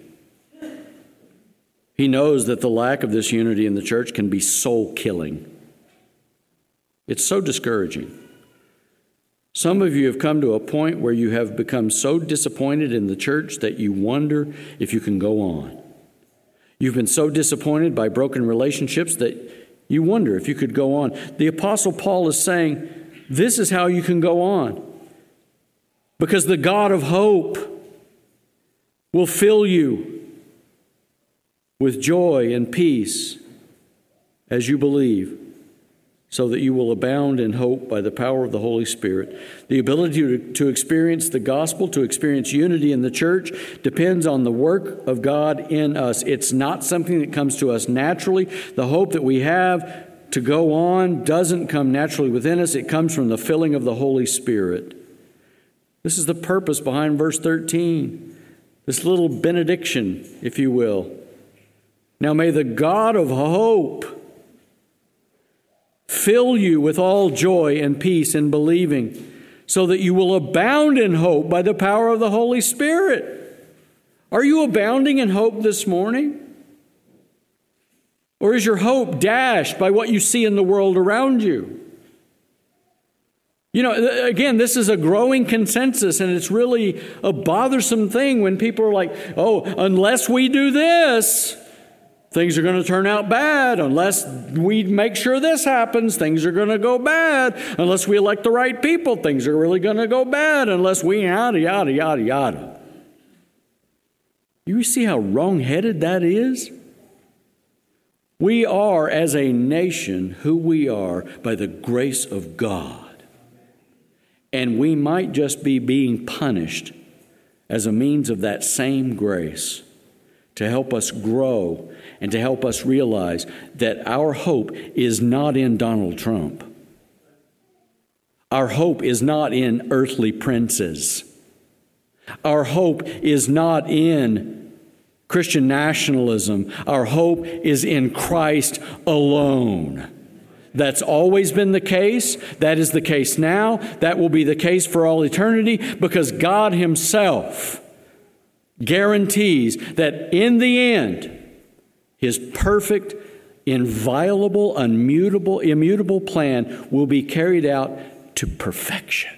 He knows that the lack of this unity in the church can be soul-killing. It's so discouraging. Some of you have come to a point where you have become so disappointed in the church that you wonder if you can go on. You've been so disappointed by broken relationships that you wonder if you could go on. The Apostle Paul is saying, this is how you can go on. Because the God of hope will fill you with joy and peace as you believe, so that you will abound in hope by the power of the Holy Spirit. The ability to, to experience the gospel, to experience unity in the church, depends on the work of God in us. It's not something that comes to us naturally. The hope that we have to go on doesn't come naturally within us. It comes from the filling of the Holy Spirit. This is the purpose behind verse thirteen, this little benediction, if you will. Now may the God of hope fill you with all joy and peace in believing, so that you will abound in hope by the power of the Holy Spirit. Are you abounding in hope this morning? Or is your hope dashed by what you see in the world around you? You know, again, this is a growing consensus, and it's really a bothersome thing when people are like, oh, unless we do this, things are going to turn out bad. Unless we make sure this happens, things are going to go bad. Unless we elect the right people, things are really going to go bad. Unless we yada, yada, yada, yada. You see how wrong-headed that is? We are, as a nation, who we are by the grace of God. And we might just be being punished as a means of that same grace to help us grow and to help us realize that our hope is not in Donald Trump. Our hope is not in earthly princes. Our hope is not in Christian nationalism. Our hope is in Christ alone. That's always been the case. That is the case now. That will be the case for all eternity, because God Himself guarantees that in the end, His perfect, inviolable, unmutable, immutable plan will be carried out to perfection.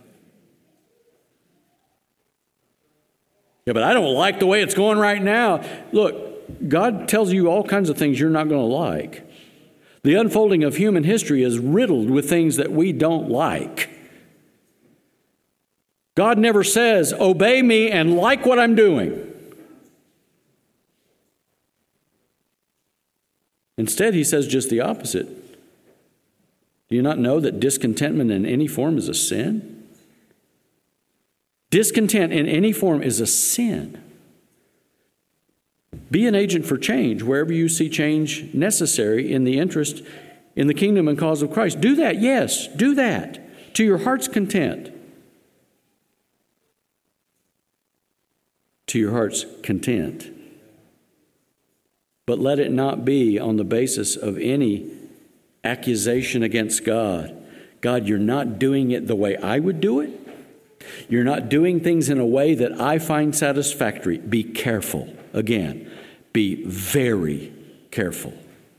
Yeah, but I don't like the way it's going right now. Look, God tells you all kinds of things you're not going to like. The unfolding of human history is riddled with things that we don't like. God never says, obey me and like what I'm doing. Instead, He says just the opposite. Do you not know that discontentment in any form is a sin? Discontent in any form is a sin. Be an agent for change wherever you see change necessary in the interest in the kingdom and cause of Christ. Do that, yes, do that to your heart's content. To your heart's content. But let it not be on the basis of any accusation against God. God, you're not doing it the way I would do it. You're not doing things in a way that I find satisfactory. Be careful. Again, be very careful.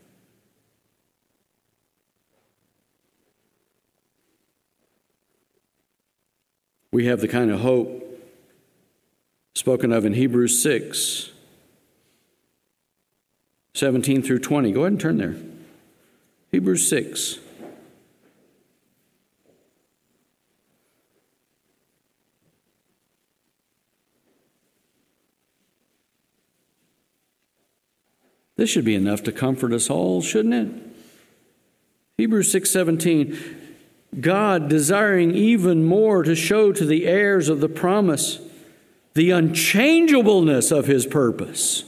We have the kind of hope spoken of in Hebrews six, seventeen through twenty. Go ahead and turn there. Hebrews six. This should be enough to comfort us all, shouldn't it? Hebrews six seventeen. God, desiring even more to show to the heirs of the promise the unchangeableness of His purpose,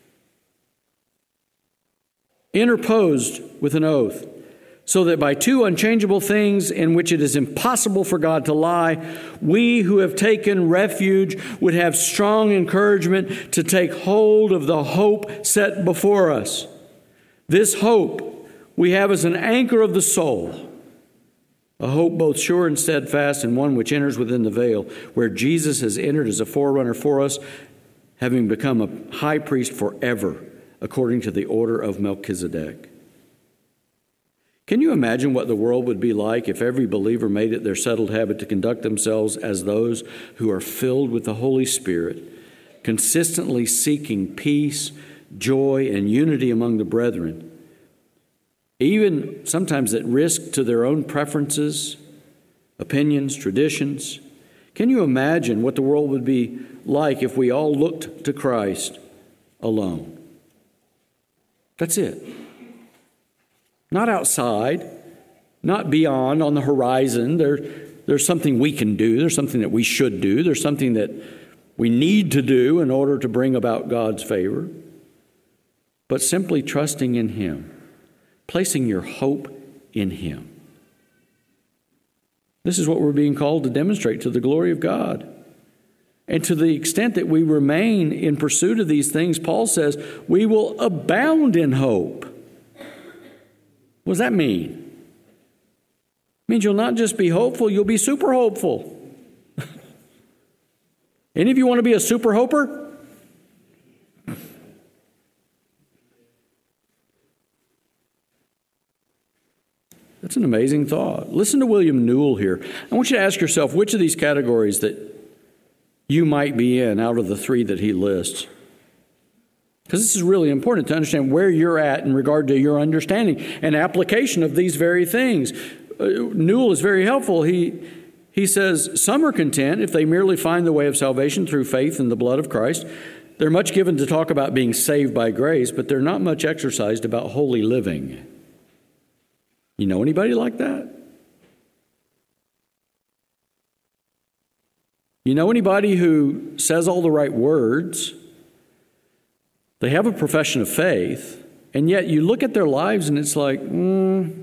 interposed with an oath, so that by two unchangeable things in which it is impossible for God to lie, we who have taken refuge would have strong encouragement to take hold of the hope set before us. This hope we have as an anchor of the soul, a hope both sure and steadfast, and one which enters within the veil, where Jesus has entered as a forerunner for us, having become a high priest forever, according to the order of Melchizedek. Can you imagine what the world would be like if every believer made it their settled habit to conduct themselves as those who are filled with the Holy Spirit, consistently seeking peace, joy, and unity among the brethren, even sometimes at risk to their own preferences, opinions, traditions? Can you imagine what the world would be like if we all looked to Christ alone? That's it. Not outside, not beyond on the horizon. There, there's something we can do. There's something that we should do. There's something that we need to do in order to bring about God's favor. But simply trusting in Him, placing your hope in Him. This is what we're being called to demonstrate to the glory of God. And to the extent that we remain in pursuit of these things, Paul says, we will abound in hope. What does that mean? It means you'll not just be hopeful, you'll be super hopeful. Any of you want to be a super hoper? That's an amazing thought. Listen to William Newell here. I want you to ask yourself which of these categories that you might be in out of the three that he lists. Because this is really important to understand where you're at in regard to your understanding and application of these very things. Uh, Newell is very helpful. He, he says, some are content if they merely find the way of salvation through faith in the blood of Christ. They're much given to talk about being saved by grace, but they're not much exercised about holy living. You know anybody like that? You know anybody who says all the right words? They have a profession of faith, and yet you look at their lives and it's like, mm,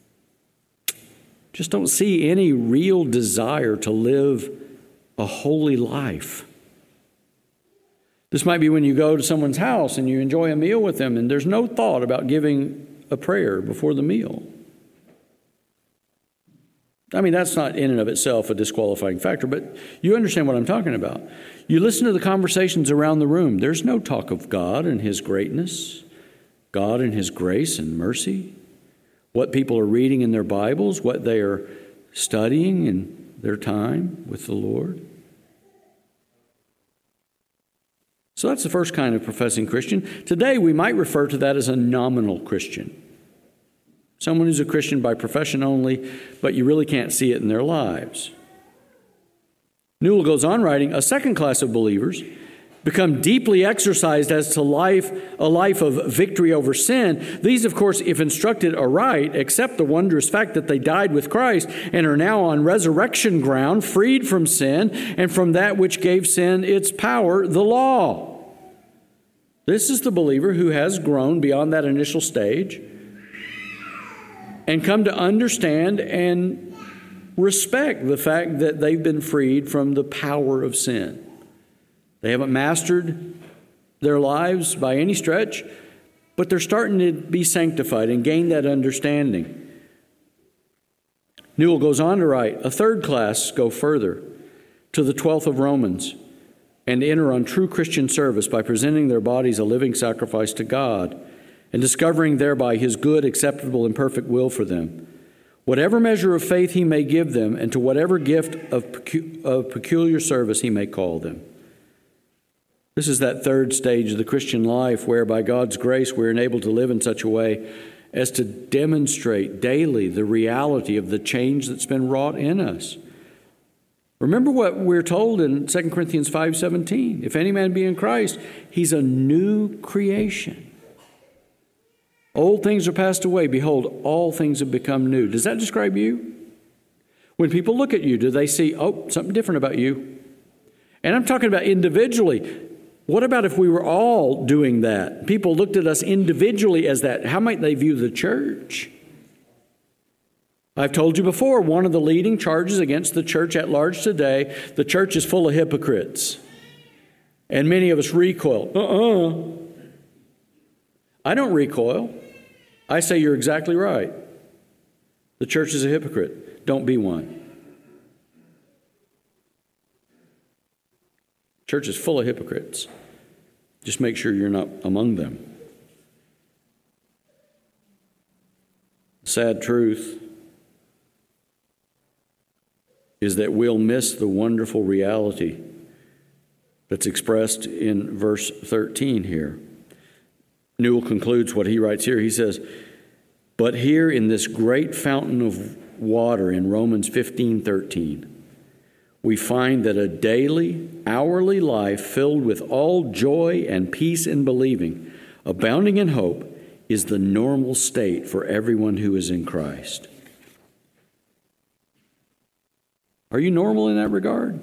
just don't see any real desire to live a holy life. This might be when you go to someone's house and you enjoy a meal with them and there's no thought about giving a prayer before the meal. I mean, that's not in and of itself a disqualifying factor, but you understand what I'm talking about. You listen to the conversations around the room. There's no talk of God and His greatness, God and His grace and mercy, what people are reading in their Bibles, what they are studying in their time with the Lord. So that's the first kind of professing Christian. Today, we might refer to that as a nominal Christian. Someone who's a Christian by profession only, but you really can't see it in their lives. Newell goes on writing, a second class of believers become deeply exercised as to life, a life of victory over sin. These, of course, if instructed aright, accept the wondrous fact that they died with Christ and are now on resurrection ground, freed from sin and from that which gave sin its power, the law. This is the believer who has grown beyond that initial stage and come to understand and respect the fact that they've been freed from the power of sin. They haven't mastered their lives by any stretch, but they're starting to be sanctified and gain that understanding. Newell goes on to write, a third class go further to the twelfth of Romans and enter on true Christian service by presenting their bodies a living sacrifice to God and discovering thereby His good, acceptable, and perfect will for them. Whatever measure of faith He may give them, and to whatever gift of, pecu- of peculiar service He may call them. This is that third stage of the Christian life where by God's grace we're enabled to live in such a way as to demonstrate daily the reality of the change that's been wrought in us. Remember what we're told in Second Corinthians five seventeen. If any man be in Christ, he's a new creation. Old things are passed away. Behold, all things have become new. Does that describe you? When people look at you, do they see, oh, something different about you? And I'm talking about individually. What about if we were all doing that? People looked at us individually as that. How might they view the church? I've told you before, one of the leading charges against the church at large today, the church is full of hypocrites. And many of us recoil. Uh-uh. I don't recoil. I say you're exactly right. The church is a hypocrite. Don't be one. Church is full of hypocrites. Just make sure you're not among them. Sad truth is that we'll miss the wonderful reality that's expressed in verse thirteen here. Newell concludes what he writes here. He says, but here in this great fountain of water in Romans fifteen thirteen, we find that a daily, hourly life filled with all joy and peace in believing, abounding in hope, is the normal state for everyone who is in Christ. Are you normal in that regard?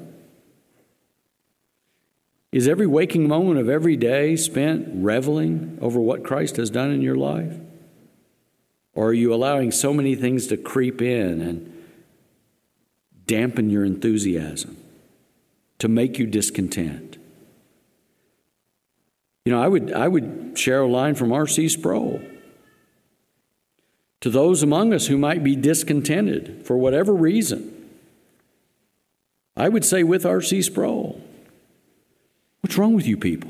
Is every waking moment of every day spent reveling over what Christ has done in your life? Or are you allowing so many things to creep in and dampen your enthusiasm, to make you discontent? You know, I would I would share a line from R C Sproul. To those among us who might be discontented for whatever reason, I would say with R C Sproul, what's wrong with you people?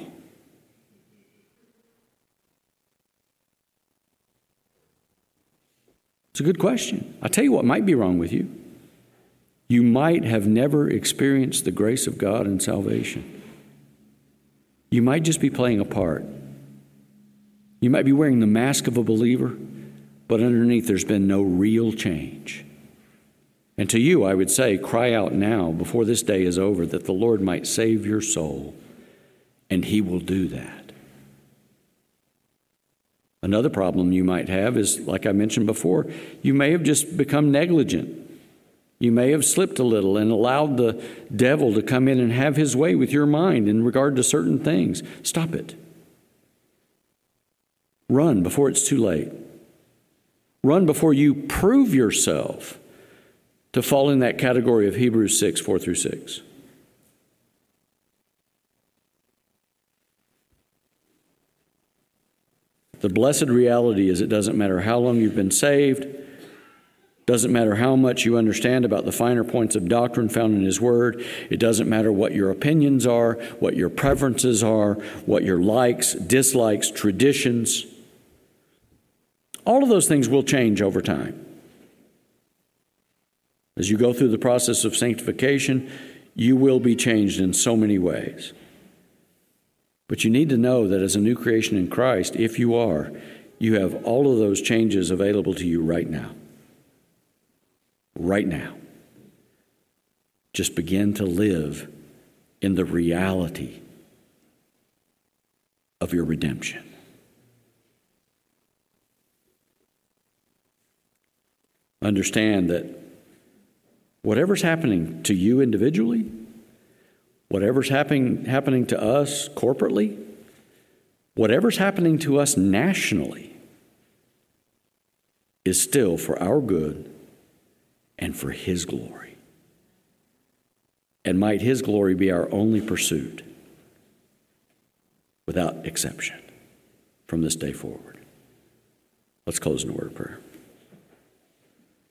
It's a good question. I'll tell you what might be wrong with you. You might have never experienced the grace of God in salvation. You might just be playing a part. You might be wearing the mask of a believer, but underneath there's been no real change. And to you, I would say, cry out now before this day is over that the Lord might save your soul, and He will do that. Another problem you might have is, like I mentioned before, you may have just become negligent. You may have slipped a little and allowed the devil to come in and have his way with your mind in regard to certain things. Stop it. Run before it's too late. Run before you prove yourself to fall in that category of Hebrews six, four through six. The blessed reality is it doesn't matter how long you've been saved, doesn't matter how much you understand about the finer points of doctrine found in His Word. It doesn't matter what your opinions are, what your preferences are, what your likes, dislikes, traditions. All of those things will change over time. As you go through the process of sanctification, you will be changed in so many ways. But you need to know that as a new creation in Christ, if you are, you have all of those changes available to you right now. Right now. Just begin to live in the reality of your redemption. Understand that whatever's happening to you individually, whatever's happening, happening to us corporately, whatever's happening to us nationally is still for our good and for His glory. And might His glory be our only pursuit without exception from this day forward. Let's close in a word of prayer.